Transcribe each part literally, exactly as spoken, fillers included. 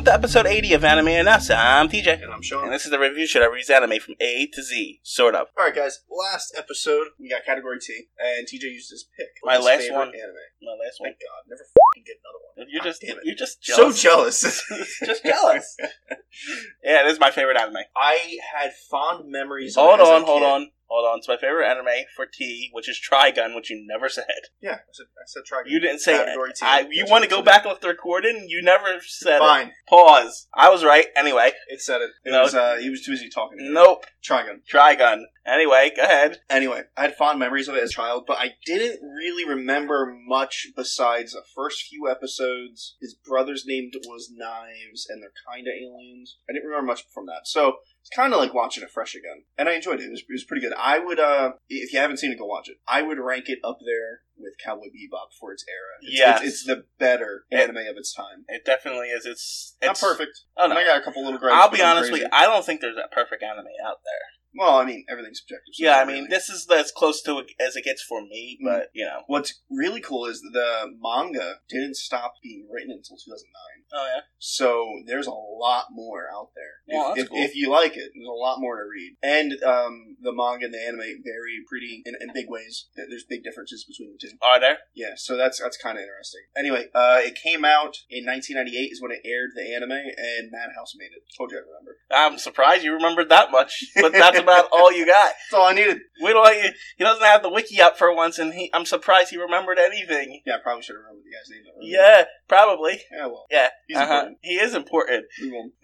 welcome to episode eighty of Anime and Us. I'm T J. And I'm Sean. And this is the review show that reads anime from A to Z, sort of. Alright guys, last episode, we got category T, and T J used his pick. My his last favorite one. Anime. My last one. Thank God, never f***ing get another one. You're God just, damn it. you're just jealous. So jealous. Just jealous. Yeah, this is my favorite anime. I had fond memories Hold of it as on, a hold kid. on. Hold on, it's my favorite anime for T, which is Trigun, which you never said. Yeah, I said, I said Trigun. You didn't say Category it. T. I, you That's want to what go I said. back off the recording? You never said Fine. it. Pause. I was right. Anyway. It said it. It No. was, uh, he was too busy talking. to me. Nope. Trigun. Trigun. Anyway, go ahead. Anyway, I had fond memories of it as a child, but I didn't really remember much besides the first few episodes. His brother's name was Knives, and they're kind of aliens. I didn't remember much from that. So, it's kind of like watching it fresh again. And I enjoyed it. It was, it was pretty good. I would, uh, if you haven't seen it, go watch it. I would rank it up there with Cowboy Bebop for its era. It's, Yes. it's, it's the better It- anime of its time. It definitely is. It's, Not it's perfect. Oh, And no. I got a couple little gripes. I'll but be I'm honest with crazy. you. I don't think there's a perfect anime out there. Well, I mean, everything's subjective. So Yeah, I it's not mean, really. this is as close to it as it gets for me, but, you know. What's really cool is the manga didn't stop being written until two thousand nine. Oh, yeah? So there's a lot more out there. Well, if, that's if, cool. if you like it, there's a lot more to read. And um, the manga and the anime vary pretty in, in big ways. There's big differences between the two. Are there? Yeah, so that's that's kind of interesting. Anyway, uh, it came out in nineteen ninety-eight is when it aired the anime, and Madhouse made it. Told you I remember. I'm surprised you remembered that much, but that's about all you got. That's all I needed. We don't, he he doesn't have the wiki up for once, and he, I'm surprised he remembered anything. Yeah, I probably should have remembered the guy's name. though. Yeah, probably. Yeah, well. Yeah, He's uh-huh. important. He is important. Move on.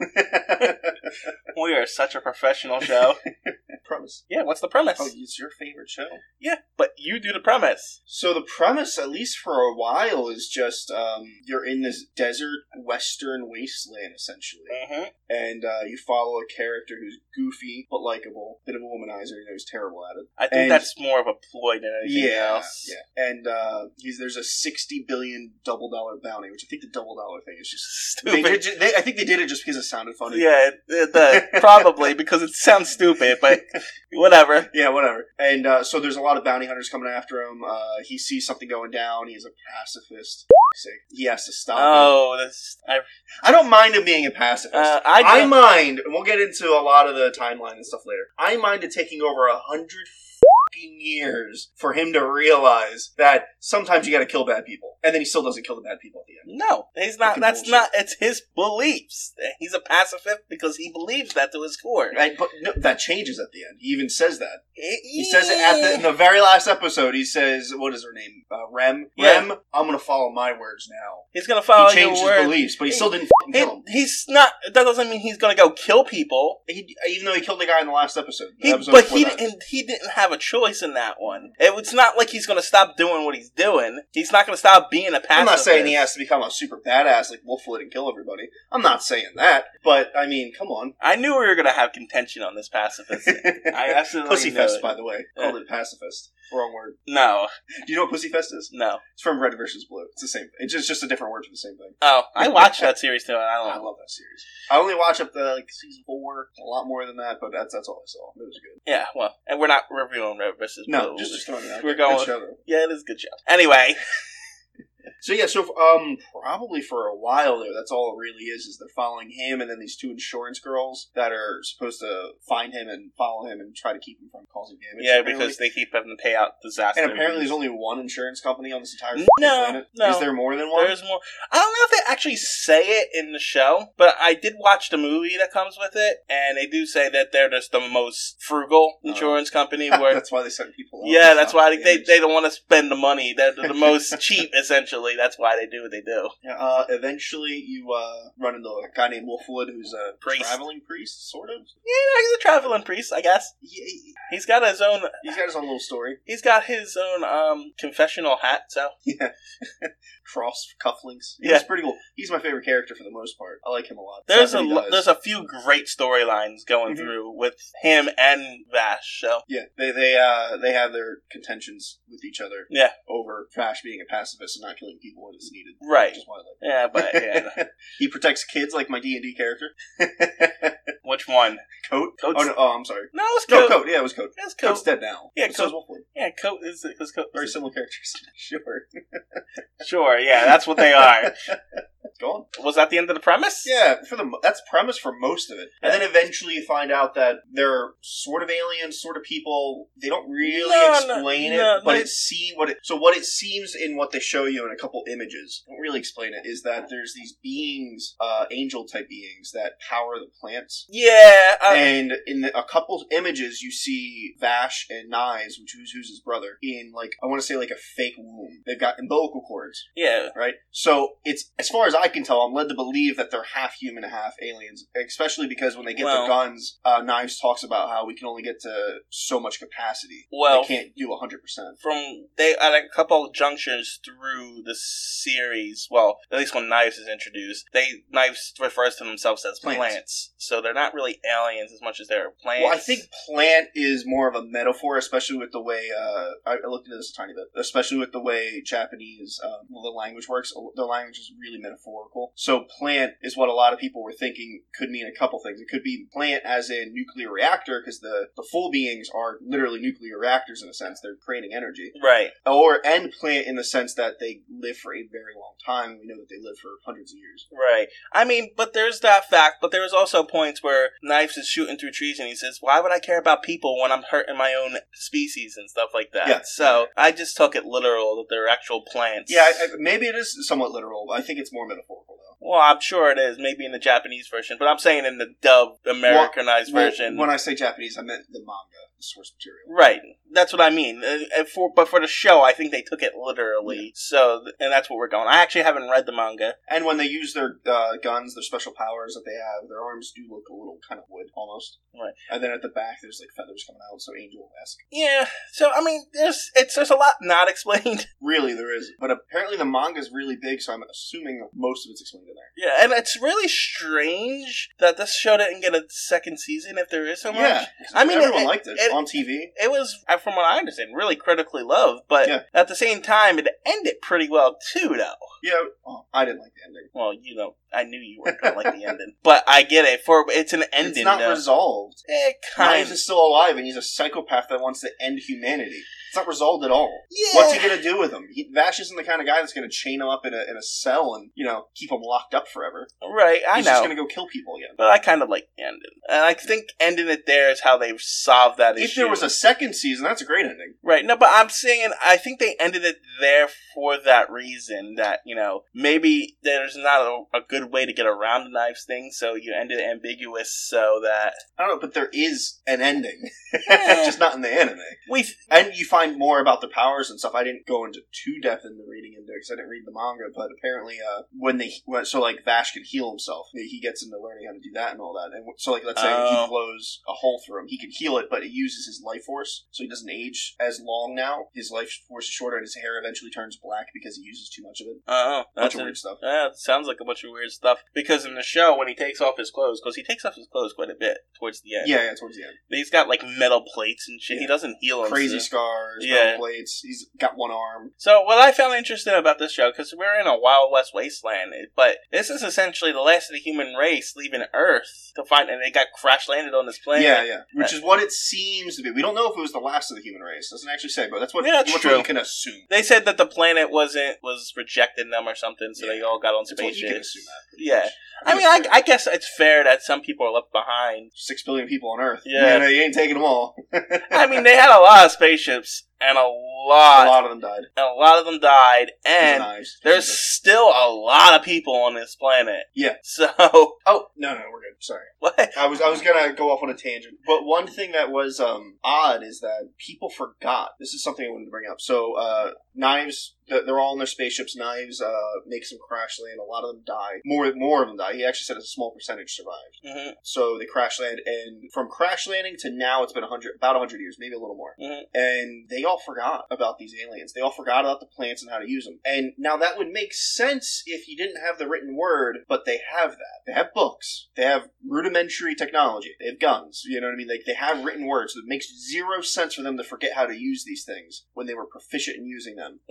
We are such a professional show. Premise. Yeah, what's the premise? Oh, it's your favorite show. Yeah, but you do the premise. So the premise, at least for a while, is just um, you're in this desert western wasteland, essentially. Mm-hmm. And uh, you follow a character who's goofy but likable, bit of a womanizer, you know, he's terrible at it. I think And- that's more of a ploy than anything Yeah, else. yeah. And uh, he's, there's a sixty billion double dollar bounty, which I think the double dollar thing is just... They Stupid. did, ju- they, I think they did it just because it sounded funny. Yeah, it, the, probably, because it sounds stupid, but whatever. Yeah, whatever. And uh, so there's a lot of bounty hunters coming after him. Uh, he sees something going down. He's a pacifist. For sake. He has to stop him. Oh, that's... I, I don't mind him being a pacifist. uh, I, I don't- mind, and we'll get into a lot of the timeline and stuff later. I mind it taking over a hundred fucking years for him to realize that sometimes you gotta kill bad people. And then he still doesn't kill the bad people at the end. No, he's not. Fucking That's bullshit. not. It's his beliefs. He's a pacifist because he believes that to his core. Right? But no, that changes at the end. He even says that. He, He says it at the, in the very last episode. He says, what is her name? Uh, Rem? Yeah. Rem, I'm gonna follow my words now. He's gonna follow He changed your his word. beliefs, but he, He- still didn't fucking He, kill him. he's not. That doesn't mean he's gonna go kill people. He, even though he killed the guy in the last episode. The He, episode but before he that. didn't. He didn't have a choice in that one. It, it's not like he's gonna stop doing what he's doing. He's not gonna stop being a pacifist. I'm not saying he has to become a super badass like Wolfwood and kill everybody. I'm not saying that. But, I mean, come on. I knew we were gonna have contention on this pacifist. I absolutely Pussy knew Fest, it. by the way. Called it pacifist. Wrong word. No, Do you know what Pussy Fest is? no. It's from Red versus Blue. It's the same thing. It's just, just a different word for the same thing. Oh, I watched that series too. And I I don't know. love that series. I only watched up to like season four. A lot more than that, but that's that's all I saw. It was good. Yeah, well, and we're not reviewing Red versus No, Blue. just just throwing it out We're there. Good going- show, though. Yeah, it is a good show. Anyway, So yeah, so um, probably for a while there, that's all it really is. Is they're following him, and then these two insurance girls that are supposed to find him and follow him and try to keep him from causing damage. yeah, apparently. because they keep having to pay out disaster. and apparently there's movies. only one insurance company on this entire No, f***ing planet. no. Is there more than one? There's more. I don't know if they actually say it in the show, but I did watch the movie that comes with it, and they do say that they're just the most frugal insurance company. Where That's why they send people. out yeah, to that's stop why they, they damage. they don't want to spend the money. They're the most cheap, essentially. That's why they do what they do. Yeah, uh, eventually, you uh, run into a guy named Wolfwood who's a Priest. traveling priest, sort of. Yeah, he's a traveling priest, I guess. He, He's got his own. he's got his own little story. He's got his own um confessional hat. So Yeah. Cross cufflinks. Yeah. He's pretty cool. He's my favorite character for the most part. I like him a lot. there's Stuff a that he lo- does. there's a few great storylines going Mhm. through with him and Vash. So Yeah, they they uh they have their contentions with each other. Yeah. Over Vash being a pacifist and not killing people when it's needed. right, Which is why I like yeah, but yeah. he protects kids like my D and D character. Which one? Coat? Coat's- Oh, no, oh, I'm sorry. No, it's No, Coat. Coat. Yeah, it was Coat. It's Coat. Coat's dead now. Yeah, So is Coat. Wolfwood. Yeah, Coat is because Coat. Very similar characters. Sure. Sure, yeah, that's what they are. Go on. Was that the end of the premise? Yeah, for the that's premise for most of it. And then eventually you find out that they're sort of aliens, sort of people. They don't really No, explain no, it, no, but they- it seems what it so what it seems in what they show you in a couple images. Don't really explain it. Is that there's these beings, uh, angel type beings that power the plants. Yeah. Uh, And in the, a couple images, you see Vash and Knives, which who's, who's his brother, in like I want to say like a fake womb. They've got umbilical cords, yeah. right? So it's as far as I can tell, I'm led to believe that they're half human and half aliens. Especially because when they get Well- their guns, uh, Knives talks about how we can only get to so much capacity. Well- they can't do one hundred percent. From they at a couple of junctures through the series, well, at least when Knives is introduced, they Knives refers to themselves as Plants. plants. So they're not really aliens as much as they're plants. Well, I think plant is more of a metaphor, especially with the way uh, I I looked into this a tiny bit. Especially with the way Japanese um, well, the language works. The language is really metaphorical. So plant is what a lot of people were thinking could mean a couple things. It could be plant as in nuclear reactor because the the full beings are literally nuclear reactors in a sense. They're creating energy. right. Or and plant in the sense that they live for a very long time. We know that they live for hundreds of years. Right. I mean, but there's that fact, but there's also points where Knives is shooting through trees and he says, why would I care about people when I'm hurting my own species and stuff like that? Yeah. So I just took it literal that they're actual plants. Yeah, I, I, maybe it is somewhat literal, but I think it's more metaphorical though. Well, I'm sure it is, maybe in the Japanese version, but I'm saying in the dubbed Americanized Well, version. When I say Japanese, I meant the manga, the source material. Right. That's what I mean. Uh, and for, but for the show, I think they took it literally. Yeah. So, and that's what we're going. I actually haven't read the manga. And when they use their uh, guns, their special powers that they have, their arms do look a little kind of wood, almost. Right. And then at the back, there's like feathers coming out, so angel-esque. Yeah. So, I mean, there's it's there's a lot not explained. Really, there is. But apparently the manga's really big, so I'm assuming most of it's explained in there. Yeah, and it's really strange that this show didn't get a second season if there is so much. Yeah. I mean, everyone it- liked it, it- on T V. It was, uh, from what I understand, really critically loved, but Yeah. at the same time, it ended pretty well too, though. Yeah, oh, I didn't like the ending. Well, you know, I knew you weren't going to like the ending, but I get it. For it's an ending. It's not though. resolved. Eh, kind Knives is still alive, and he's a psychopath that wants to end humanity. It's not resolved at all. Yeah. What's he gonna do with him? He, Vash isn't the kind of guy that's gonna chain him up in a in a cell and you know keep him locked up forever. Right, I He's know. just gonna go kill people again. But I kind of like the ending. And I think ending it there is how they've solved that If issue. there was a second season, that's a great ending. Right, no, but I'm saying I think they ended it there for that reason that, you know, maybe there's not a, a good way to get around the Knives thing, so you ended it ambiguous so that... I don't know, but there is an ending, Yeah. just not in the anime. we. And you find more about the powers and stuff. I didn't go into too depth in the reading into it because I didn't read the manga. But apparently, uh, when they when, so like Vash can heal himself, he gets into learning how to do that and all that. And so like let's say Oh. he blows a hole through him, he can heal it, but it uses his life force, so he doesn't age as long now. His life force is shorter, and his hair eventually turns black because he uses too much of it. Oh, Bunch that's of a- weird stuff. Yeah, it sounds like a bunch of weird stuff. Because in the show, when he takes off his clothes, because he takes off his clothes quite a bit towards the end. Yeah, yeah, towards the end. He's got like metal plates and shit. Yeah. He doesn't heal himself. Crazy scars, Yeah. metal plates. He's got one arm. So, what I found interesting about this show, because we're in a Wild West wasteland, but this is essentially the last of the human race leaving Earth to find, and they got crash landed on this planet. Yeah, yeah. Which is what it seems to be. We don't know if it was the last of the human race. Doesn't actually say, but that's what, Yeah, that's what true. you can assume. They said that the planet wasn't was rejecting them or something, so they Yeah. all got on That's what you can spaceships. assume that. pretty Yeah. much. I mean, I, I guess it's fair that some people are left behind. Six billion people on Earth. Yeah. You know, you ain't taking them all. I mean, they had a lot of spaceships, and a a lot, lot of them died. and a lot of them died, and Knives. there's still a lot of people on this planet. Yeah. So, Oh no, no, we're good. Sorry, what? I was I was gonna go off on a tangent, but one thing that was um odd is that people forgot. This is something I wanted to bring up. So, uh, Knives, th- they're all in their spaceships. Knives uh makes them crash land. A lot of them die. More more of them die. He actually said a small percentage survived. hmm So they crash land, and from crash landing to now, it's been a hundred, about a hundred years, maybe a little more. Mhm. And they all forgot about these aliens. They all forgot about the plants and how to use them. And now that would make sense if you didn't have the written word, but they have that. They have books. They have rudimentary technology. They have guns. You know what I mean? Like they have written words. So it makes zero sense for them to forget how to use these things when they were proficient in using them Well, before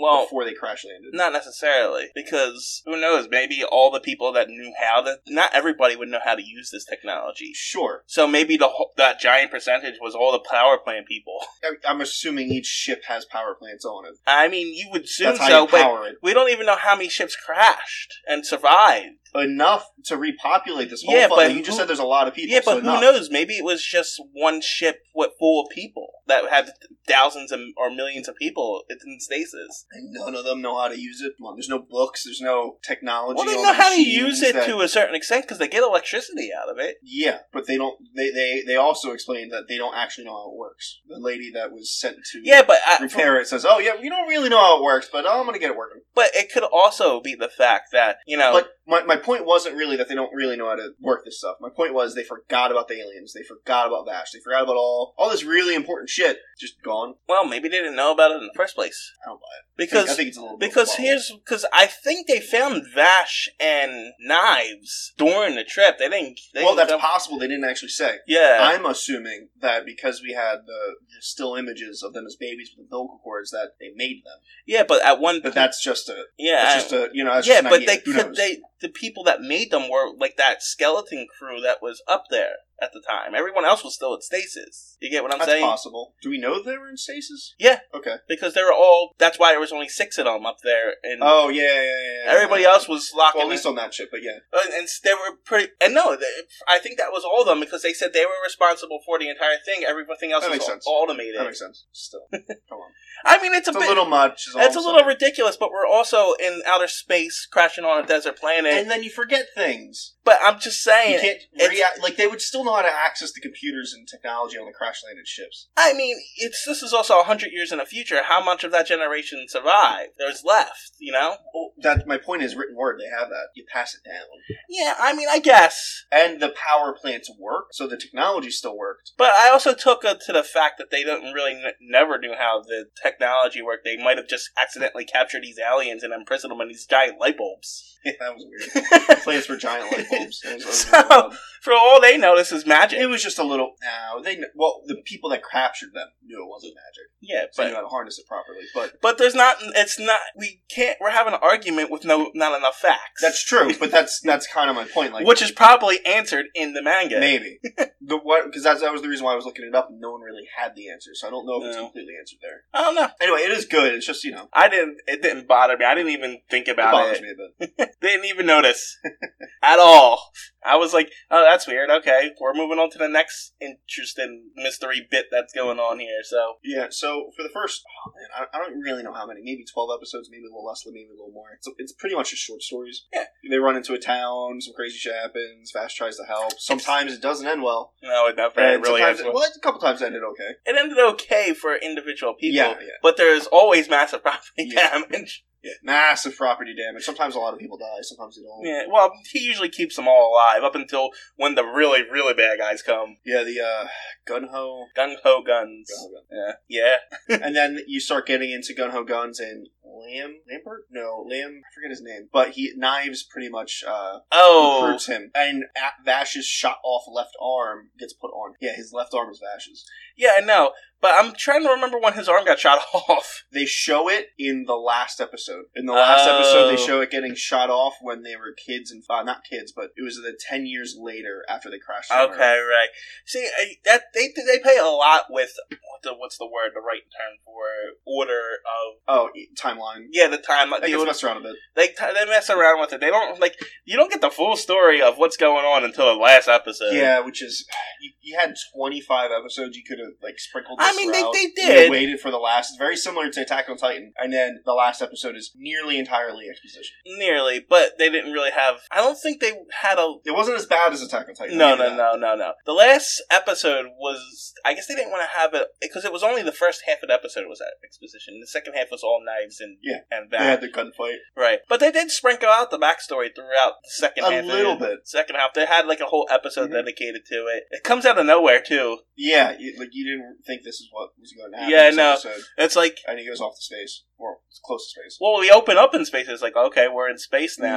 they crash landed? Not necessarily, because who knows? Maybe all the people that knew how to, not everybody would know how to use this technology. Sure. So maybe the whole, that giant percentage was all the power plant people. I'm assuming each ship has power plants on it. I mean, you would assume That's how so, you power but it. we don't even know how many ships crashed and survived. Enough to repopulate this whole Yeah, fuck- but like, you just who- said there's a lot of people. Yeah, but so who enough. knows? Maybe it was just one ship with full of people that had thousands of, or millions of people in stasis. And none of them know how to use it. Come on, there's no books, there's no technology. Well, they on know the how to machines use it that- to a certain extent because they get electricity out of it. Yeah, but they don't. They, they they also explained that they don't actually know how it works. The lady that was sent to Yeah, but I, repair it says, "Oh yeah, we don't really know how it works, but oh, I'm gonna get it working." but it could also be the fact that you know. But my my point wasn't really that they don't really know how to work this stuff. My point was they forgot about the aliens. They forgot about Vash. They forgot about all all this really important shit. Just gone. Well, maybe they didn't know about it in the first place. I don't buy it. Because I think, I think it's a little bit because of a here's because I think they found Vash and Knives during the trip. They didn't. They well, didn't that's come- possible. They didn't actually say. Yeah. I'm assuming that because we had the, the still images of them as babies with umbilical cords, that they made them. yeah, but at one. But that's just a. yeah. That's just a. You know. That's yeah, just an but idea. they Who could. knows? They the people that made them were like that skeleton crew that was up there at the time. Everyone else was still at stasis. You get what I'm That's saying? possible. Do we know they were in stasis? Yeah. Okay. Because they were all. That's why there was only six of them up there, and Oh yeah, yeah, yeah. yeah. everybody else was locked Well, in. at least on that ship, but yeah. And, and they were pretty. And no, they, I think that was all of them because they said they were responsible for the entire thing. Everything else That was makes au- sense. automated. That makes sense. Still, come on. I mean, it's a It's a bit. little much. Is all It's a I'm little saying. ridiculous, but we're also in outer space, crashing on a desert planet. And then you forget things. but I'm just saying. You can't it's- react. Like they would still know how to access the computers and technology on the crash landed ships. I mean, it's this is also a hundred years in the future. How much of that generation survived? There's left, you know. Well, that my point is written word. They have that. You pass it down, Yeah, I mean, I guess. and the power plants work, so the technology still worked. But I also took it to the fact that they didn't really n- never knew how the technology worked. They might have just accidentally captured these aliens and imprisoned them in these giant light bulbs. Yeah, that was weird. Plants were giant light bulbs. It was, it was So- really wild. For all they know, this is magic. It was just a little. No, they. kn- Well, the people that captured them knew it wasn't magic, yeah, so but they knew how to harness it properly. But but there's not. It's not. We can't. We're having an argument with no not enough facts. that's true. But that's that's kind of my point. Like, which is probably answered in the manga. maybe the what because that's that was the reason why I was looking it up, and no one really had the answer. So I don't know if it's No. completely answered there. I don't know. Anyway, it is good. It's just you know, I didn't. It didn't bother me. I didn't even think it about bothers it. me a bit. Didn't even notice at all. I was like, "Oh, that's weird." Okay, we're moving on to the next interesting mystery bit that's going on here. So, Yeah. So for the first, oh man, I, I don't really know how many. Maybe twelve episodes, maybe a little less, maybe a little more. So it's pretty much just short stories. Yeah. They run into a town, some crazy shit happens. Vash tries to help. Sometimes it doesn't end well. no, it never And really. sometimes, Has, it, well, a couple times it ended okay. it ended okay for individual people. Yeah, yeah. But there's always massive property Yeah. damage. Yeah, massive property damage. Sometimes a lot of people die. Sometimes they don't. Yeah. Well, he usually keeps them all alive up until when the really, really bad guys come. Yeah, the uh, gun ho, Gung ho guns. gun ho gun. Yeah. Yeah. And then you start getting into gun ho guns and Lamb Lambert. No, Lamb. I forget his name, but he Knives pretty much uh, Oh. recruits him, and at Vash's shot off left arm gets put on. Yeah, his left arm is Vash's. Yeah, I know. But I'm trying to remember when his arm got shot off. They show it in the last episode. In the last Oh. episode, they show it getting shot off when they were kids, and uh, not kids, but it was the ten years later after they crashed. on Okay, Earth. right. See, I, that they they pay a lot with what the what's the word, the right term for order of Oh, e- timeline. yeah, the time. I The, guess messed around a bit. they they mess around with it. They don't like you don't get the full story of what's going on until the last episode. Yeah, which is you, you had twenty five episodes. You could have like sprinkled. This I mean, they- throughout. they You did. waited for the last. It's very similar to Attack on Titan, and then the last episode is nearly entirely exposition. Nearly, but they didn't really have. I don't think they had a. It wasn't as bad as Attack on Titan. No, I no, knew no, no, no. The last episode was. I guess they didn't want to have it because it was only the first half of the episode was that exposition. The second half was all knives and Yeah. and that. that. They had the gunfight. Right. But they did sprinkle out the backstory throughout the second A half. little of the, bit. Second half. They had like a whole episode Mhm. dedicated to it. It comes out of nowhere, too. Yeah, you, like you didn't think this is what was going to happen. Yeah, this no. Episode, It's like, and he goes off to space, or it's close to space. well, we open up in space. It's like, okay, we're in space now.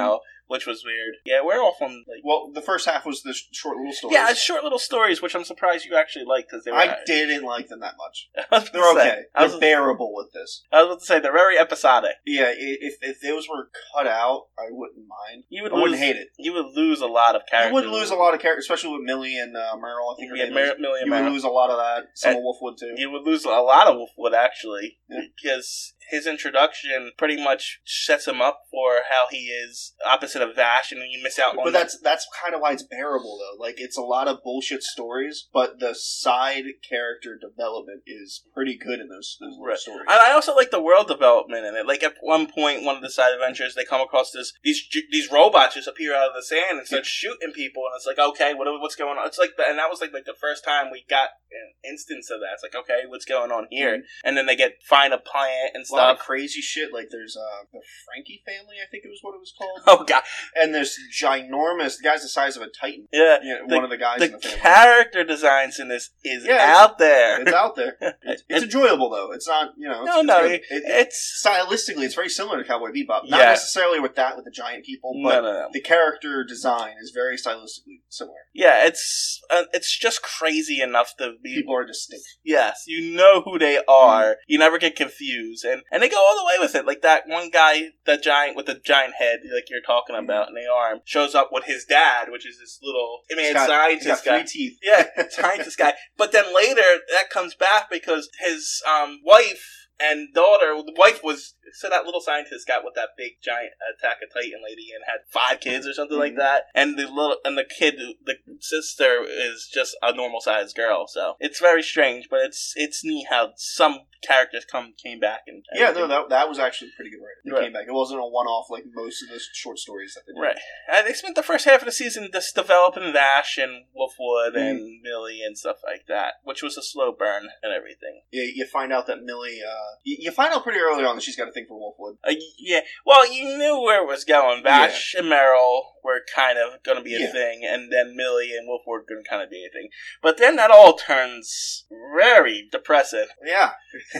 which was weird. Yeah, we're off on like. Well, the first half was the sh- short little stories. Yeah, it's short little stories, which I'm surprised you actually liked because they were. I didn't like them that much. I was They're say, okay. I was, They're bearable with this. I was about to say they're very episodic. Yeah, i- if if those were cut out, I wouldn't mind. You would I lose, wouldn't hate it. You would lose a lot of characters. You would lose a lot of characters, especially with Millie and uh, Merle. I think her Yeah, name Mer- is. Millie and You would Merle. lose a lot of that. Some And- of Wolf would too. You would lose a lot of Wolfwood, actually, Yeah. because his introduction pretty much sets him up for how he is opposite of Vash, and then you miss out on. But that's that's kind of why it's bearable, though. Like, it's a lot of bullshit stories, but the side character development is pretty good in those, those little Right. stories. And I also like the world development in it. Like at one point, one of the side adventures, they come across this these these robots just appear out of the sand and start shooting people, and it's like, okay, what what's going on? It's like, the, and that was like like the first time we got an instance of that. It's like, okay, what's going on here? Mm-hmm. And then they get find a plant and a lot of stuff. crazy shit. Like, there's uh, the Frankie family, I think it was what it was called. Oh god, And there's ginormous, the guy's the size of a Titan. yeah. Yeah, The- one of the guys The in the family. character designs in this is Yeah, it's- out there. It's out there. It's, it's enjoyable, though. It's not, you know. It's, No, it's no, good. it- It- it's stylistically, it's very similar to Cowboy Bebop. Not Yeah. necessarily with that, with the giant people, no, but no, no. the character design is very stylistically similar. Yeah, it's uh, it's just crazy enough to be. People are distinct. Yes, you know who they are. You never get confused, and and they go all the way with it. Like that one guy, the giant with the giant head, like you're talking about in the arm, shows up with his dad, which is this little, I mean, He's got- scientist He's got guy. three teeth. Yeah, scientist guy. But then later, that comes back because his um, wife and daughter, the wife was, so that little scientist got with that big giant Attack of Titan lady and had five kids or something like Mhm. that. And the little, and the kid, the sister is just a normal sized girl. So it's very strange, but it's, it's neat how some characters come, came back and. Yeah, everything. no, that, that was actually pretty good writing. They Right. came back. It wasn't a one-off like most of the short stories that they did. Right. And they spent the first half of the season just developing Vash and Wolfwood Mhm. and Millie and stuff like that, which was a slow burn and everything. Yeah, you find out that Millie, uh, you, you find out pretty early on that she's got a thing for Wolfwood. Uh, yeah, well, you knew where it was going. Vash and Meryl were kind of going to be a Yeah. thing, and then Millie and Wolf were going to kind of be a thing. But then that all turns very depressing. Yeah.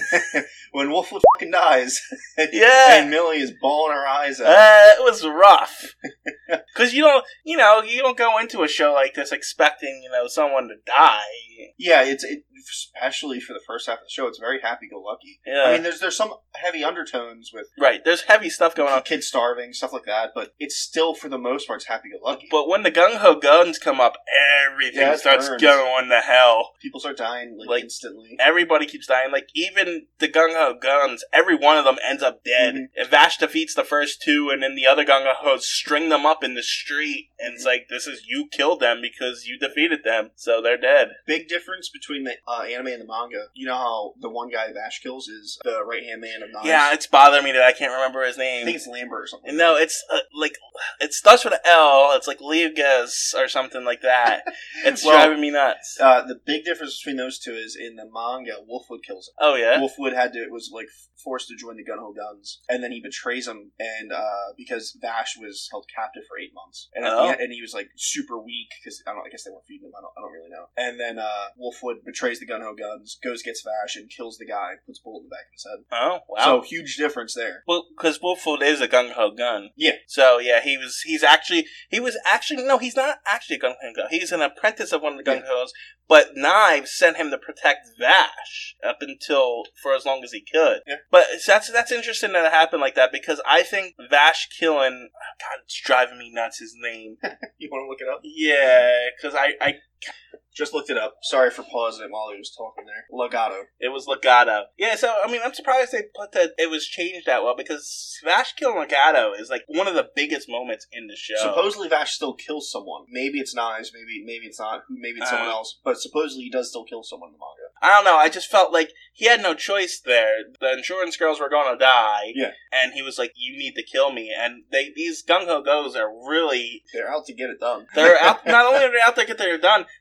When Wolfwood fucking dies, Yeah. and Millie is bawling her eyes out. Uh, it was rough. Because you don't, you know, you don't go into a show like this expecting, you know, someone to die. Yeah, it's it, especially for the first half of the show. It's very happy-go-lucky. Yeah. I mean, there's there's some heavy undertones with Right, there's heavy stuff going on. kids starving, stuff like that, but it's still, for the most part, it's happy-go-lucky. But when the gung-ho guns come up, everything Yeah, it starts burns. going to hell. People start dying like, Like, instantly. Everybody keeps dying. Like, even the gung-ho guns, every one of them ends up dead. Mhm. And Vash defeats the first two, and then the other gung-hos string them up in the street. And it's like, this is, you killed them because you defeated them. So they're dead. Big difference between the uh, anime and the manga. You know how the one guy Vash kills is the right-hand man of Knives? Yeah, it's bothering me that I can't remember his I name. think it's Lambert or something. No, it's uh, like, it starts with an L. It's like Liugas or something like that. It's Well, driving me nuts. Uh, the big difference between those two is in the manga, Wolfwood kills him. Oh, yeah? Wolfwood had to was like forced to join the Gunho Guns, and then he betrays him, and uh, because Vash was held captive for eight months, and at Oh. the end, and he was like super weak because I don't, I guess they weren't feeding him. I don't, I don't really know. And then uh, Wolfwood betrays the Gunho Guns, goes gets Vash, and kills the guy, puts a bullet in the back of his head. Oh, wow. So huge difference there. Well, because Wolfwood is a gung ho gun. Yeah. So yeah, he was. He's actually. He was actually. No, he's not actually a gung ho gun. He's an apprentice of one of the gung hos. But Knives sent him to protect Vash up until for as long as he could. Yeah. But that's that's interesting that it happened like that because I think Vash killing. Oh God, it's driving me nuts. His name. You want to look it up? Yeah, because I, I Just looked it up. Sorry for pausing it while he was talking there. Legato. It was Legato. Yeah, so, I mean, I'm surprised they put that, it was changed that well, because Vash killing Legato is, like, one of the biggest moments in the show. Supposedly Vash still kills someone. Maybe it's Knives, maybe maybe it's not, who maybe it's someone Uh. else. But supposedly he does still kill someone in the manga. I don't know, I just felt like he had no choice there. The insurance girls were gonna die. Yeah. And he was like, you need to kill me. And they these gung-ho goes are really, They're out to get it done. they're out, not only are they out there to get it done,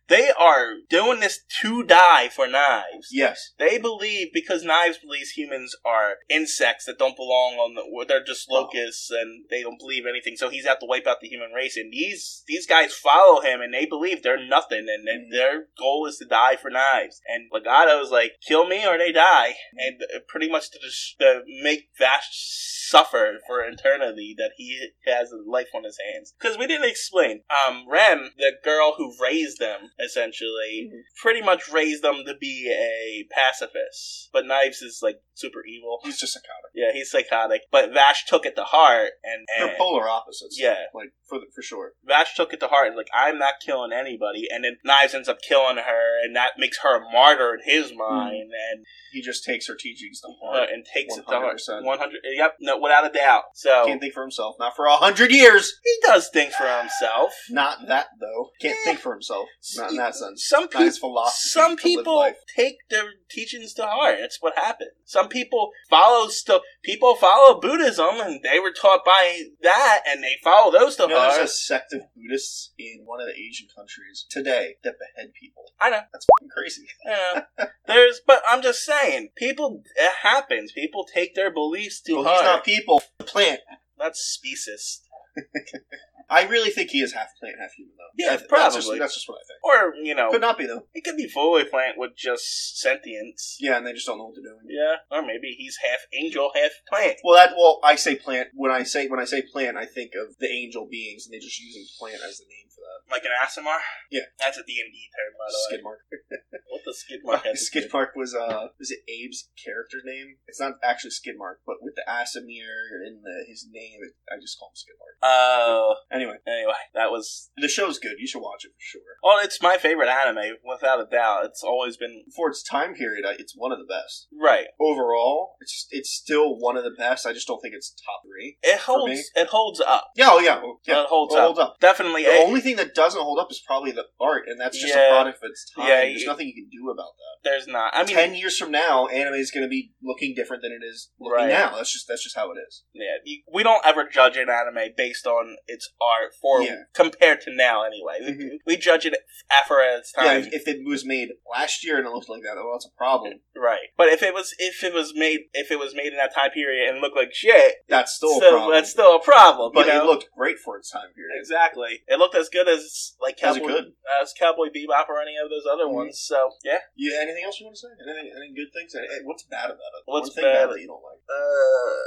They are doing this to die for Knives. Yes. They believe, because Knives believes humans are insects that don't belong on the, they're just locusts, oh. and they don't believe anything, so he's out to wipe out the human race. And these these guys follow him, and they believe they're nothing, and mm. their goal is to die for Knives. And Legato's like, kill me or they die. And pretty much to, just, to make Vash suffer for eternity that he has a life on his hands. Because we didn't explain. Um, Rem, the girl who raised them, essentially, mm-hmm. pretty much raised them to be a pacifist. But Knives is, like, super evil. He's just psychotic. Yeah, he's psychotic. But Vash took it to heart. and, and They're polar opposites. Yeah. Like, for the, for sure. Vash took it to heart and, like, I'm not killing anybody. And then Knives ends up killing her, and that makes her a martyr in his mind. Mm. And he just takes her teachings to heart. Uh, and takes one hundred percent. It to heart. one hundred Yep, no, without a doubt. So can't think for himself. Not for a hundred years. He does think for himself. Not that though. Can't eh, think for himself. Not in that sense. Some people. philosophy. Some people take their teachings to heart. That's what happened. Some people follow still. People follow Buddhism, and they were taught by that, and they follow those to you know, heart. There's a sect of Buddhists in one of the Asian countries today that behead people. I know. That's fucking crazy. Yeah. There's, but I'm just saying, people. It happens. People take their beliefs to well, heart. He's not people. The plant. That's speciesist. I really think he is half plant, half human, though. Yeah, that's probably. Just, that's just what I think. Or, you know... Could not be, though. He could be fully plant with just sentience. Yeah, and they just don't know what they're doing. Yeah, or maybe he's half angel, half plant. Well, that well, I say plant. When I say when I say plant, I think of the angel beings, and they're just using plant as the name for that. Like an Aasimar? Yeah. That's a D and D term, by the way. Skid mark. What the skid mark? Uh, skid mark was, uh, was it Abe's character name? It's not actually skid mark, but with the Aasimar in the, his name, it, I just call him skid mark. Oh. Uh, anyway. Anyway, that was... The show's good. You should watch it for sure. Well, it's my favorite anime, without a doubt. It's always been... For its time period, it's one of the best. Right. Overall, it's it's still one of the best. I just don't think it's top three. It holds It holds up. Yeah, oh yeah. yeah. It holds it up. holds up. Definitely. The a- only thing that doesn't hold up is probably the art, and that's just yeah. a product of its time. Yeah, There's you, nothing you can do about that. There's not. I mean, ten years from now, anime is going to be looking different than it is looking right. now. That's just that's just how it is. Yeah, you, we don't ever judge an anime based on its art for yeah. compared to now. Anyway, mm-hmm. we, we judge it after its time. Yeah, if, if it was made last year and it looked like that, well, that's a problem. Right, but if it was if it was made if it was made in that time period and looked like shit, that's still so, a problem. That's still a problem. But you know? it looked great for its time period. Exactly, it looked as good as like Cowboy, as, it could. as Cowboy Bebop or any of those other mm-hmm. ones. So yeah. Yeah. Anything else you want to say? Anything? Any good things? Any, what's bad about it? What's One thing bad? bad that you don't like? Uh.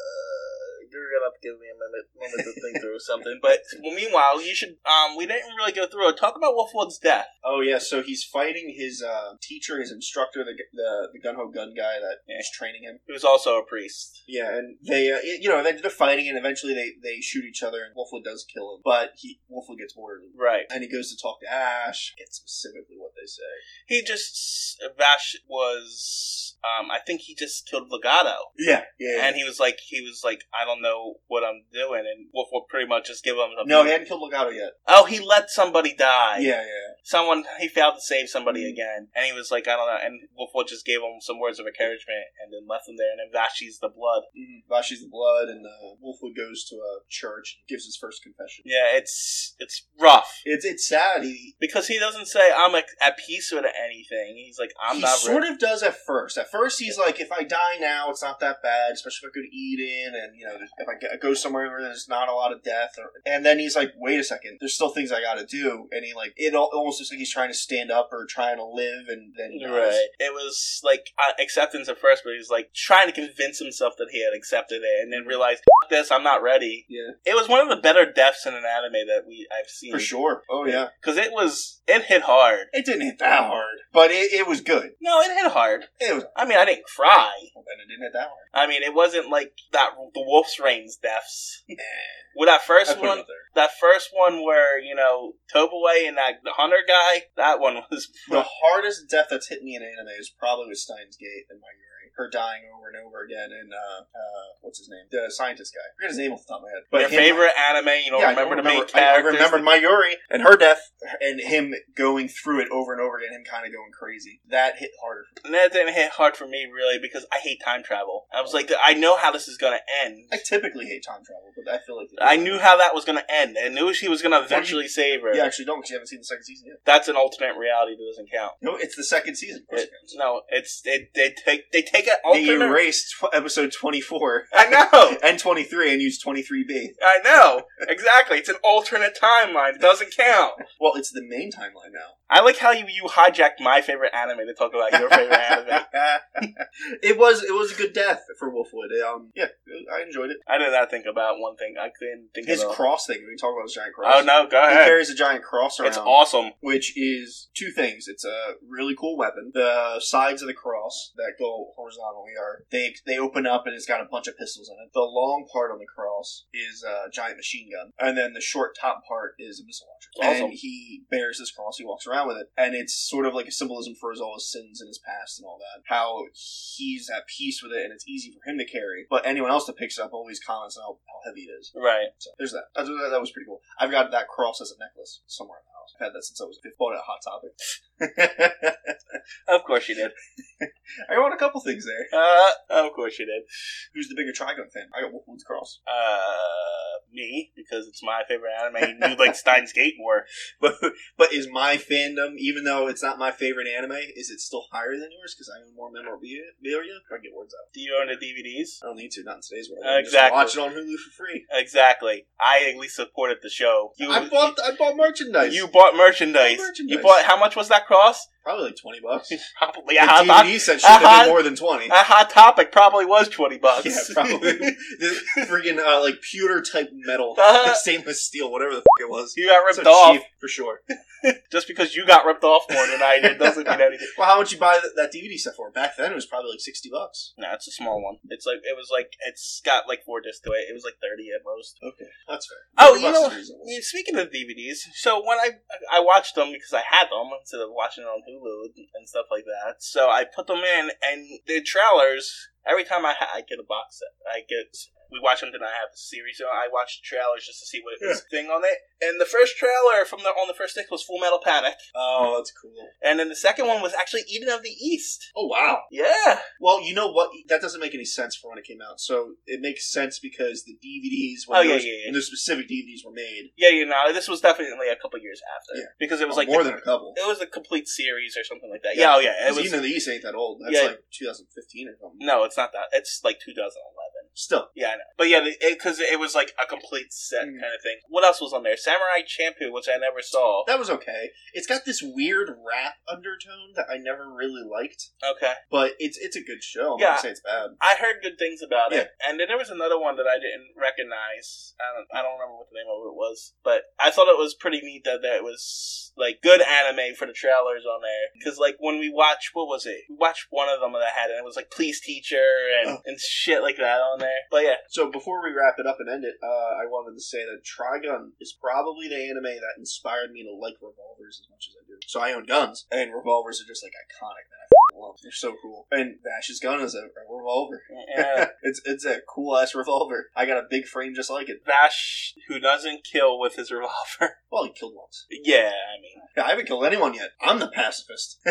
You're gonna have to give me a minute, moment to think through something. But well, meanwhile, you should. Um, we didn't really go through it. Talk about Wolfwood's death. Oh yeah, so he's fighting his uh, teacher, his instructor, the the, the gun-ho gun guy that yeah. is training him. He was also a priest. Yeah, and they, uh, you know, they're fighting, and eventually they, they shoot each other, and Wolfwood does kill him, but he Wolfwood gets bored, right? And he goes to talk to Ash. Get specifically what they say. He just Vash was. Um, I think he just killed Legato. Yeah, yeah, yeah. And he was like, he was like, I don't know what I'm doing, and Wolf would pretty much just give him. A no, he hadn't killed Legato yet. Oh, he let somebody die. Yeah, yeah. Someone he failed to save somebody mm-hmm. again, and he was like, I don't know. And Wolfwood just gave him some words of encouragement, and then left him there. And then Vashi's the blood. Mm-hmm. Vashi's the blood, and uh, Wolfwood goes to a church and gives his first confession. Yeah, it's it's rough. It's it's sad he, because he doesn't say I'm at, at peace with anything. He's like I'm he not. He sort ready. of does at first. At first, he's like, if I die now, it's not that bad, especially if I go to Eden, and you know, if I go somewhere where there's not a lot of death. Or, and then he's like, wait a second, there's still things I got to do, and he like it almost looks like he's trying to stand up or trying to live, and then he dies. Right. It was like uh, acceptance at first, but he was like trying to convince himself that he had accepted it, and then realized, F- this, I'm not ready. Yeah. It was one of the better deaths in an anime that we I've seen for sure. Oh yeah, because it was it hit hard. It didn't hit that hard, but it, it was good. No, it hit hard. It was. I mean, I didn't cry. Well, then it didn't hit that hard. I mean, it wasn't like that. The Wolf's Rain's deaths. With that first one, that first one where you know Tobaway and that the hunter guy, that one was the hardest death that's hit me in anime is probably with Steins Gate and Maguri. her dying over and over again, and uh, uh, what's his name? The scientist guy. I forget his name off the top of my head. But Your him, favorite anime? You don't yeah, remember don't the remember, main characters? I, I remembered Mayuri and her death, and him going through it over and over again, him kind of going crazy. That hit harder. And that didn't hit hard for me, really, because I hate time travel. I was like, I know how this is going to end. I typically hate time travel, but I feel like... I knew how that was going to end. I knew she was going to eventually you, save her. You actually don't, because you haven't seen the second season yet. That's an alternate reality that doesn't count. No, it's the second season. Of course it, it counts. No, it's they, they take they take an alternate... They erased episode twenty-four. I know! and twenty-three and used twenty-three B. I know! Exactly. It's an alternate timeline. It doesn't count. Well, it's the main timeline now. I like how you, you hijacked my favorite anime to talk about your favorite anime. It was it was a good death for Wolfwood. Um, yeah, I enjoyed it. I did not think about one thing. I couldn't think his of... His cross thing. We can talk about his giant cross. Oh, no, go ahead. He carries a giant cross around. It's awesome. Which is two things. It's a really cool weapon. The sides of the cross that go horizontally are, they they open up and it's got a bunch of pistols in it. The long part on the cross is a giant machine gun. And then the short top part is a missile launcher. Awesome. And he bears this cross. He walks around with it. And it's sort of like a symbolism for his all his sins in his past and all that. How he's at peace with it and it's easy for him to carry. But anyone else that picks it up always comments on how, how heavy it is. Right. So there's that. That, that was pretty cool. I've got that cross as a necklace somewhere in the house. I've had that since I was fifth. Bought it at Hot Topic. Of course you did. I got a couple things there. Uh, of course you did. Who's the bigger Trigun fan? I got Wolfwood's Cross. Uh, me, because it's my favorite anime. You like Steins Gate more. But but is my fandom, even though it's not my favorite anime, is it still higher than yours? Because I own more memorabilia? I get words out. Do you own the D V Ds? I don't need to, not in today's world. Uh, exactly. Just watch it on Hulu for free. Exactly. I at least supported the show. You, I bought I bought merchandise. You bought merchandise. Bought merchandise. You bought, how much was that cross? Probably like twenty bucks. Probably the a hot D V D set should have been more than twenty. A Hot Topic probably was twenty bucks. Yeah, probably. The friggin' uh, like pewter type metal, uh-huh. stainless steel, whatever the f it was. You got ripped so off cheap, for sure. Just because you got ripped off more than I did doesn't mean anything. Well, how much you buy that, that D V D set for? Back then, it was probably like sixty bucks. No, it's a small one. It's like it was like it's got like four discs to it. It was like thirty at most. Okay, that's fair. Oh, you know, speaking of D V Ds, so when I I watched them because I had them instead of watching it on Hulu and stuff like that. So I put them in, and the trailers. Every time I ha- I get a box set, I get. We watch them, then I have the series. So I watch the trailers just to see what yeah. thing on it. And the first trailer from the on the first stick was Full Metal Panic. Oh, that's cool. And then the second one was actually Eden of the East. Oh, wow. Yeah. Well, you know what? That doesn't make any sense for when it came out. So it makes sense because the D V Ds, when, oh, yeah, those, yeah, yeah. when the specific D V Ds were made. Yeah, you know, this was definitely a couple years after. Yeah. Because it was oh, like... more the, than a couple. It was a complete series or something like that. Yeah, yeah oh yeah. It was, Eden of the East ain't that old. That's yeah. like two thousand fifteen or something. No, it's not that. It's like two thousand eleven. Still. Yeah, I know. But yeah, because it, it was like a complete set mm. kind of thing. What else was on there? Samurai Champloo, which I never saw. That was okay. It's got this weird rap undertone that I never really liked. Okay. But it's it's a good show. I'm yeah, not going to say it's bad. I heard good things about yeah. it. And then there was another one that I didn't recognize. I don't, I don't remember what the name of it was. But I thought it was pretty neat that there was like good anime for the trailers on there. Because like when we watched, what was it? We watched one of them that had it. And it was like Please Teacher and, oh. and shit like that on there. But yeah. So before we wrap it up and end it, uh, I wanted to say that Trigun is probably the anime that inspired me to like revolvers as much as I do. So I own guns, and revolvers are just like iconic, man. I love them. They're so cool. And Vash's gun is a, a revolver. Yeah. it's it's a cool ass revolver. I got a big frame just like it. Vash, who doesn't kill with his revolver. Well, he killed once. Yeah, I mean. Yeah, I haven't killed anyone yet. I'm the pacifist.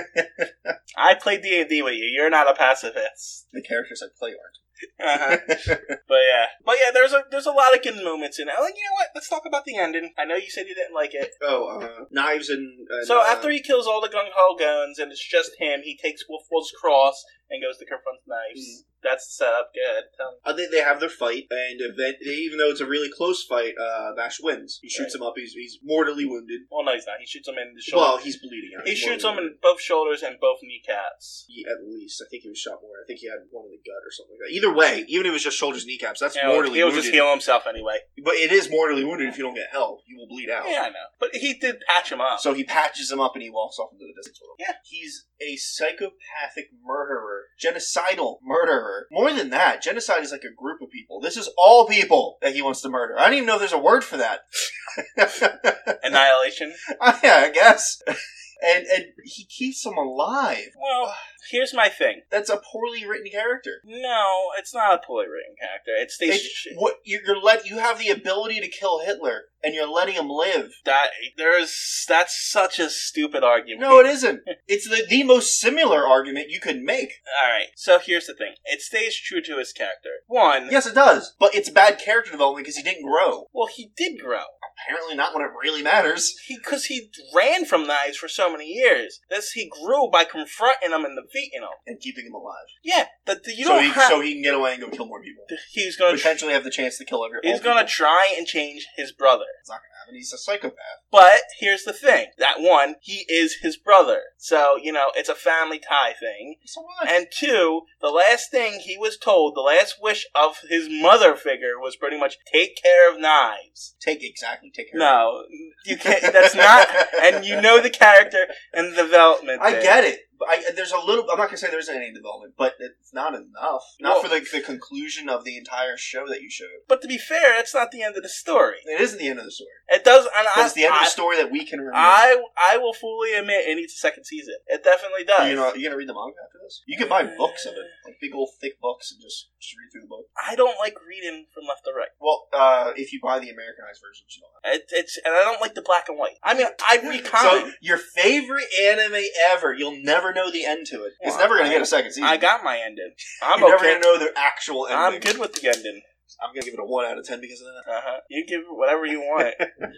I played D and D with you. You're not a pacifist. The characters I play aren't. uh-huh. But yeah, but yeah, there's a there's a lot of good moments in it. Like, you know what? Let's talk about the ending. I know you said you didn't like it. Oh, uh, knives and, and so uh, after he kills all the gung ho guns and it's just him, he takes Wolfwood's cross and goes to confront Knives. Mm. That's set up good. Tell me. Uh, they, they have their fight, and event, even though it's a really close fight, uh, Vash wins. He shoots right. him up. He's he's mortally wounded. Well, no, he's not. He shoots him in the shoulder. Well, he's bleeding out. He he's shoots him in both shoulders and both kneecaps. Yeah, at least. I think he was shot more. I think he had one in the gut or something like that. Either way, even if it was just shoulders, kneecaps, that's yeah, mortally wounded. He'll just heal himself anyway. But it is mortally wounded if you don't get help. You will bleed out. Yeah, I know. But he did patch him up. So he patches him up and he walks off into the distance. Yeah. He's a psychopathic murderer. Genocidal murderer. More than that, genocide is like a group of people. This is all people that he wants to murder. I don't even know if there's a word for that. Annihilation? Uh, yeah, I guess. and and he keeps them alive. Well, here's my thing. That's a poorly written character. No, it's not a poorly written character. It stays. It's, what you're, you're let you have the ability to kill Hitler, and you're letting him live. That there's that's such a stupid argument. No, it isn't. It's the the most similar argument you could make. All right. So here's the thing. It stays true to his character. One. Yes, it does. But it's bad character development because he didn't grow. Well, he did grow. Apparently not when it really matters. He because he ran from knives for so many years. This he grew by confronting them and defeating them And keeping him alive. Yeah, that you so don't he, have. So he can get away and go kill more people. He's gonna potentially tr- have the chance to kill every. He's gonna people. try and change his brother. It's not gonna happen. He's a psychopath. But here's the thing: that one, he is his brother, so you know it's a family tie thing. So what? And two, the last thing he was told, the last wish of his mother figure was pretty much take care of knives. Take exactly take care. No, of you can't. That's not. And you know the character and the development. I there. get it. I, there's a little. I'm not gonna say there isn't any development, but it's not enough. Not well, for the, the conclusion of the entire show that you showed. But to be fair, that's not the end of the story. It isn't the end of the story. It does. And but I, it's the end I, of the story that we can remember. I I will fully admit it needs a second season. It definitely does. You know, you gonna read the manga after this? You can buy books of it, like big old thick books, and just just read through the book. I don't like reading from left to right. Well, uh, if you buy the Americanized versions, you don't. It, it's and I don't like the black and white. I mean, I read comics. So your favorite anime ever, you'll never know the end to it. It's well, never going I, to get a second season. I got my ending. I'm You're okay. never going to know the actual ending. I'm good with the ending. I'm going to give it a one out of ten because of that. Uh huh. You give it whatever you want.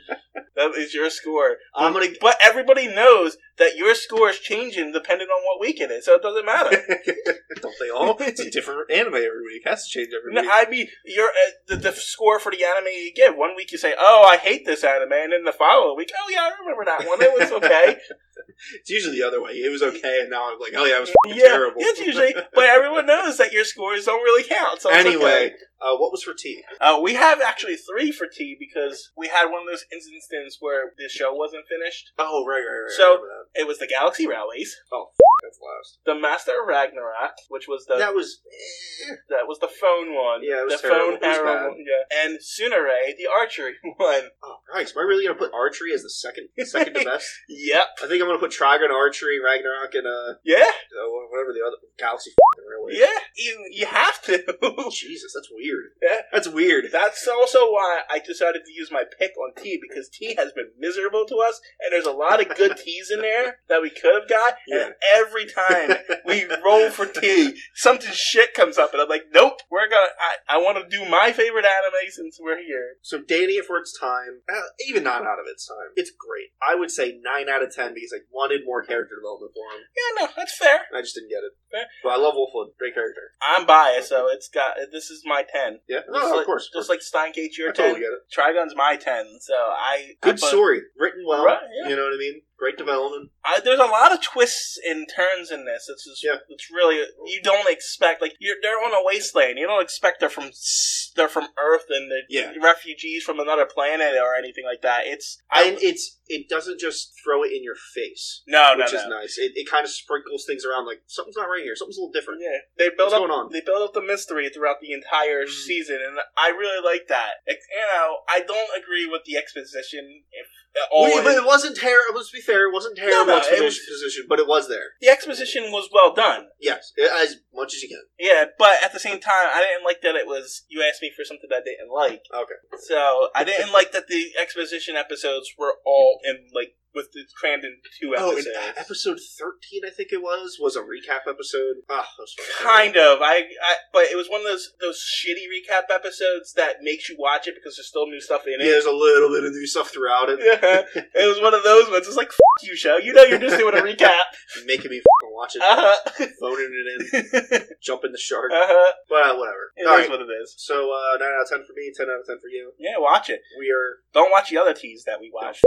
That is your score. I'm gonna. But everybody knows that your score is changing depending on what week it is, so it doesn't matter. Don't they all? It's a different anime every week. It has to change every No, week. I mean, your uh, the, the score for the anime you give. One week you say, "Oh, I hate this anime," and then the following week, "Oh yeah, I remember that one. It was okay." It's usually the other way. It was okay, and now I'm like, "Oh yeah, it was yeah, terrible." It's usually, but everyone knows that your scores don't really count. So it's anyway, okay. uh, what was for tea? Uh, we have actually three for tea because we had one of those instances where the show wasn't finished. Oh right, right, right. So it was the Galaxy Railways. Oh, that's last. The Master of Ragnarok, which was the that was eh. that was the phone one. Yeah, it was the terrible. phone It was arrow bad. one. Yeah, and Tsunere, the archery one. Oh Christ! Am I really gonna put archery as the second second to best? Yep. I think I'm gonna put Trigon, archery, Ragnarok, and uh, Yeah. uh whatever the other Galaxy Railway. Yeah. You you have to. Jesus, that's weird. Yeah. That's weird. That's also why I decided to use my pick on tea, because tea has been miserable to us, and there's a lot of good teas in there that we could have got, Yeah. and every time we roll for tea, something shit comes up, and I'm like, nope, we're gonna, I, I want to do my favorite anime since we're here. So dating it for its time, uh, even not out of its time, it's great. I would say nine out of ten because I wanted more character development for him. Yeah, no, that's fair. I just didn't get it. Fair. But I love Wolfwood. Great character. I'm biased, so it's got, this is my ten. Yeah, no, Just no, like, of course. Of Just course. like Steingate's your I ten. totally get it. Trigon's my ten, so I... Good I put, story. Written well. Right, yeah. You know what I mean? Great development. I, there's a lot of twists and turns in this. It's just, Yeah. it's really, you don't expect, like, you're, they're on a wasteland. You don't expect they're from, s- they're from Earth and they're Yeah. refugees from another planet or anything like that. It's, And I, it's it doesn't just throw it in your face, no, no, which no. is nice. It, it kind of sprinkles things around like, something's not right here. Something's a little different. Yeah, they build What's up. going on? They build up the mystery throughout the entire Mhm. season, and I really like that. It, you know, I don't agree with the exposition. If uh, all Well, but it wasn't terrible. Let's be fair, it wasn't terrible no, it exposition, was- position, but it was there. the exposition was well done. Yes, as much as you can. Yeah, but at the same time, I didn't like that it was. You asked me for something that I didn't like, Okay. so I didn't like that the exposition episodes were all in like with the crammed in two Oh, episodes. and episode thirteen, I think it was, was a recap episode. Ah, that was fucking Kind of, I, I, but it was one of those those shitty recap episodes that makes you watch it because there's still new stuff in Yeah, it. there's a little bit of new stuff throughout it. Yeah, it was one of those ones. It's like, F you, show. You know you're just doing a recap. Making me fucking watch it, Uh-huh. phoning it in, jumping the shark. Uh-huh. But whatever. It All is right. what it is. So uh, nine out of ten for me, ten out of ten for you. Yeah, watch it. We are Don't watch the other teas that we watched.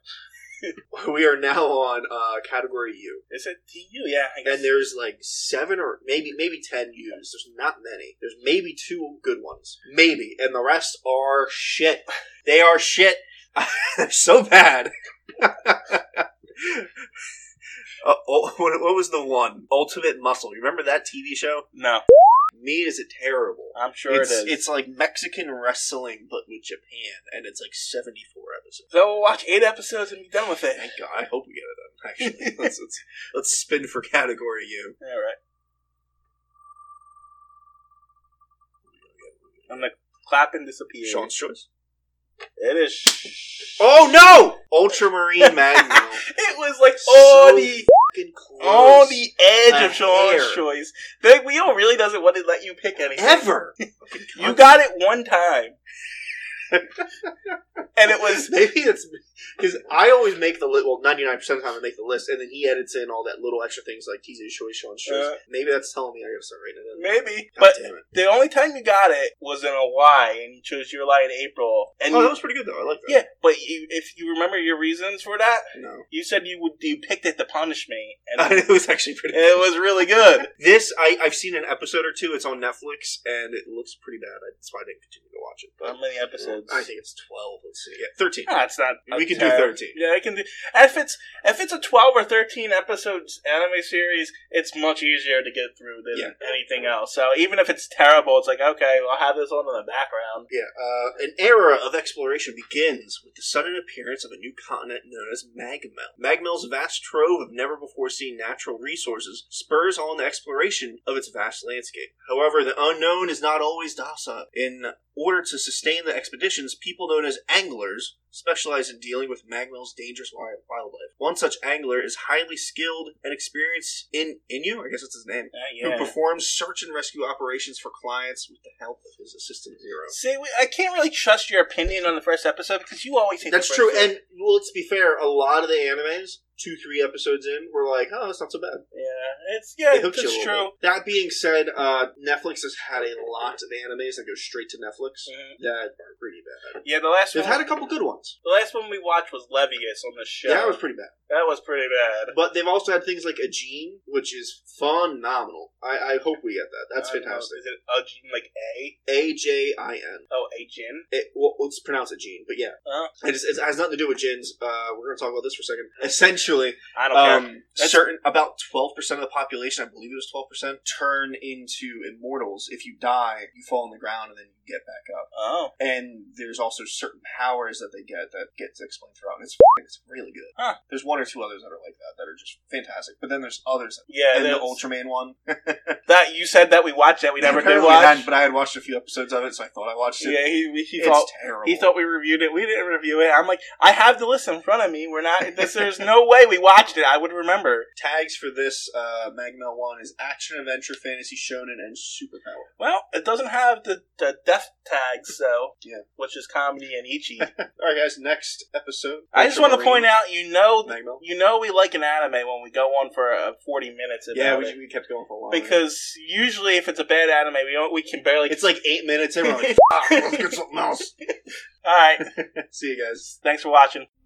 we are now on uh, category U, Is it T U? Yeah, I guess. and there's like seven or maybe maybe ten U's. There's not many. There's maybe two good ones, maybe, and the rest are shit. They are shit. They're so bad. Uh, oh, what, what was the one? Ultimate Muscle. You remember that T V show? No, Me, is it terrible? I'm sure it's, it is. It's like Mexican wrestling, but with Japan, and it's like seventy-four episodes. episode. So we'll watch eight episodes and be done with it. Thank God. I hope we get it done, actually. let's, let's, let's spin for category U. All right. I'm going to clap and disappear. Sean's choice. It is. Oh, no! Ultramarine Magnum. It was like So on the close. on the edge A of Sean's hair. choice. The Wheel really doesn't want to let you pick anything. Ever! You got it one time. And it was... Maybe it's... Because I always make the list... Well, ninety-nine percent of the time I make the list, and then he edits in all that little extra things like T J's choice, Sean's choice. Uh, Maybe that's telling me I gotta start writing it in. Maybe. God But damn it. the only time you got it was in a Y, and you chose your lie in April. And Oh, you, that was pretty good, though. I like that. yeah, but you, if you remember your reasons for that, No. you said you would you picked it to punish me, and it was actually pretty it was really good. This, I, I've seen an episode or two. It's on Netflix, and it looks pretty bad. That's why I didn't continue to watch it. How many episodes? I think it's twelve. Let's see. Yeah, thirteen. Ah, it's not. We can do terrible. thirteen. Yeah, I can do. If it's if it's a twelve or thirteen episodes anime series, it's much easier to get through than Yeah. anything else. So even if it's terrible, it's like okay, well, I'll have this on in the background. Yeah, uh, an era of exploration begins with the sudden appearance of a new continent known as Magmel. Magmel's vast trove of never-before-seen natural resources spurs on the exploration of its vast landscape. However, the unknown is not always docile. In order to sustain the expeditions, people known as anglers specialize in dealing with Magmel's dangerous wild- wildlife. One such angler is highly skilled and experienced in Inu, I guess that's his name, Uh, yeah. who performs search and rescue operations for clients with the help of his assistant Zero. See, we- I can't really trust your opinion on the first episode because you always hate That's the true, first and well, let's be fair, a lot of the animes, two, three episodes in, we're like, oh, it's not so bad. yeah, it's yeah, It hooks you a it's little true. bit. That being said, uh, Netflix has had a lot of animes that go straight to Netflix Mhm. that are pretty bad. Yeah, the last They've one, had a couple good ones. the last one we watched was Levius on the show. Yeah, that was pretty bad. That was pretty bad. But they've also had things like Ajin, which is phenomenal. I, I hope we get that. That's I don't know, fantastic. Is it Ajin like A? A J I N. Oh, Ajin. It, well, let's pronounce it Gene, but yeah. Oh, It, just, it has nothing to do with gins. Uh, we're going to talk about this for a second. Essentially, I don't care. um, certain about twelve percent of the population, I believe it was twelve percent, turn into immortals. If you die, you fall on the ground and then you get back up. Oh, And there's also certain powers that they get that get explained throughout. And it's it's really good. Huh. There's one or two others that are like that that are just fantastic. But then there's others. yeah. And the there's- Ultraman one. that you said that we watched that we never did Apparently watch. I hadn't, but I had watched a few episodes of it, so I thought I watched it. Yeah, he he it's thought terrible. he thought we reviewed it. We didn't review it. I'm like, I have the list in front of me. We're not. This, there's no way we watched it. I would remember. Tags for this uh, Magmel one is action, adventure, fantasy, shonen, and superpower. Well, it doesn't have the, the death tags, so Yeah. which is comedy and ichi. All right, guys. Next episode. I just want to point out, you know, Magmel. you know, we like an anime when we go on for uh, forty minutes. About Yeah, we, it. we kept going for a while. Because usually, if it's a bad anime, we don't, we can barely. it's like eight minutes in. We're like, "Fuck, let's get something else. All right. See you guys. Thanks for watching.